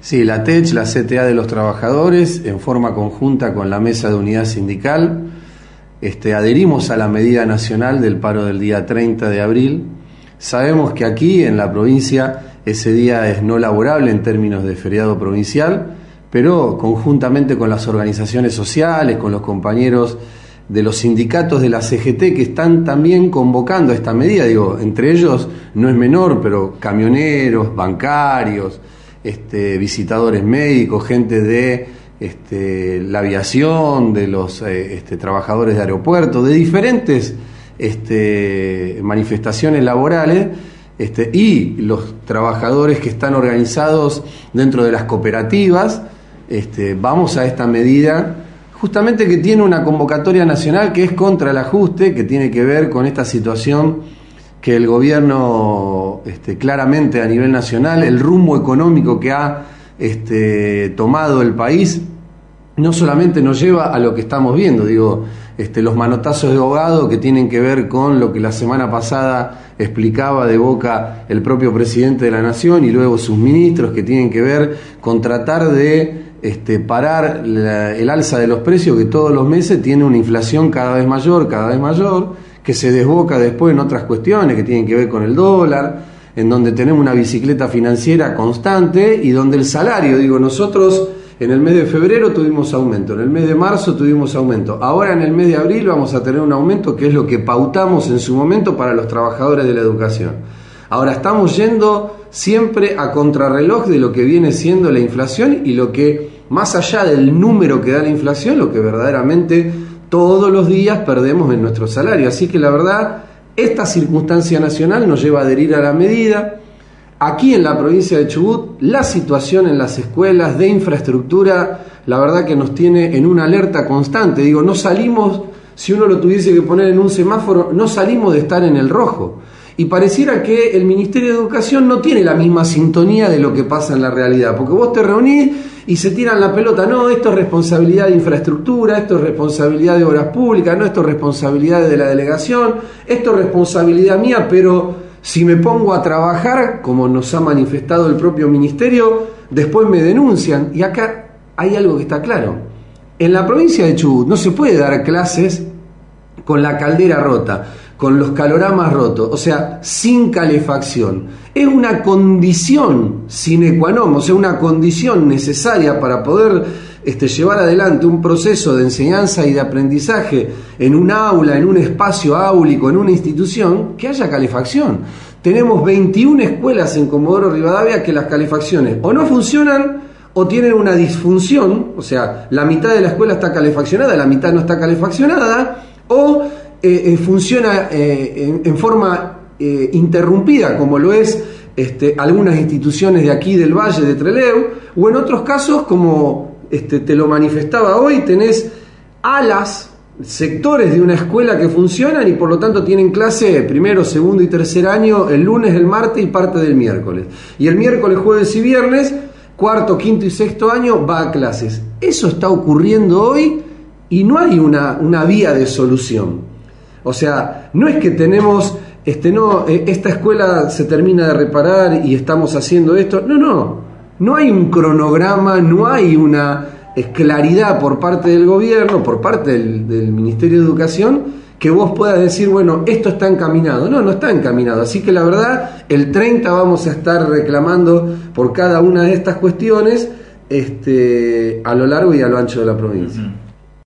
Sí, la TECH, la CTA de los trabajadores, en forma conjunta con la Mesa de Unidad Sindical, adherimos a la medida nacional del paro del día 30 de abril. Sabemos que aquí en la provincia ese día es no laborable en términos de feriado provincial, pero conjuntamente con las organizaciones sociales, con los compañeros de los sindicatos de la CGT que están también convocando a esta medida, digo, entre ellos no es menor, pero camioneros, bancarios, visitadores médicos, gente de la aviación, de los trabajadores de aeropuertos, de diferentes manifestaciones laborales, y los trabajadores que están organizados dentro de las cooperativas. Vamos a esta medida justamente que tiene una convocatoria nacional que es contra el ajuste, que tiene que ver con esta situación que el gobierno claramente a nivel nacional, el rumbo económico que ha tomado el país, no solamente nos lleva a lo que estamos viendo, digo, los manotazos de ahogado que tienen que ver con lo que la semana pasada explicaba de boca el propio presidente de la Nación y luego sus ministros, que tienen que ver con tratar de parar el alza de los precios, que todos los meses tiene una inflación cada vez mayor, que se desboca después en otras cuestiones que tienen que ver con el dólar, en donde tenemos una bicicleta financiera constante y donde el salario, digo, nosotros en el mes de febrero tuvimos aumento, en el mes de marzo tuvimos aumento, ahora en el mes de abril vamos a tener un aumento que es lo que pautamos en su momento para los trabajadores de la educación. Ahora estamos yendo siempre a contrarreloj de lo que viene siendo la inflación y lo que, más allá del número que da la inflación, lo que verdaderamente todos los días perdemos en nuestro salario. Así que la verdad, esta circunstancia nacional nos lleva a adherir a la medida. Aquí en la provincia de Chubut, la situación en las escuelas de infraestructura, la verdad que nos tiene en una alerta constante. Digo, no salimos, si uno lo tuviese que poner en un semáforo, no salimos de estar en el rojo. Y pareciera que el Ministerio de Educación no tiene la misma sintonía de lo que pasa en la realidad, porque vos te reunís y se tiran la pelota, no, esto es responsabilidad de infraestructura, esto es responsabilidad de obras públicas, no, esto es responsabilidad de la delegación, esto es responsabilidad mía, pero si me pongo a trabajar, como nos ha manifestado el propio ministerio, después me denuncian. Y acá hay algo que está claro. En la provincia de Chubut no se puede dar clases con la caldera rota, con los caloramas rotos, o sea, sin calefacción. Es una condición sine qua non, o sea, una condición necesaria para poder llevar adelante un proceso de enseñanza y de aprendizaje en un aula, en un espacio áulico, en una institución, que haya calefacción. Tenemos 21 escuelas en Comodoro Rivadavia que las calefacciones o no funcionan o tienen una disfunción, o sea, la mitad de la escuela está calefaccionada, la mitad no está calefaccionada, o funciona en forma interrumpida, como lo es algunas instituciones de aquí del Valle de Trelew, o en otros casos, como te lo manifestaba hoy, tenés alas, sectores de una escuela que funcionan y por lo tanto tienen clase primero, segundo y tercer año el lunes, el martes y parte del miércoles. Y el miércoles, jueves y viernes, cuarto, quinto y sexto año va a clases. Eso está ocurriendo hoy y no hay una vía de solución. O sea, no es que tenemos, esta escuela se termina de reparar y estamos haciendo esto. No hay un cronograma, no hay una claridad por parte del gobierno, por parte del Ministerio de Educación, que vos puedas decir, bueno, esto está encaminado. No está encaminado. Así que la verdad, el 30 vamos a estar reclamando por cada una de estas cuestiones a lo largo y a lo ancho de la provincia.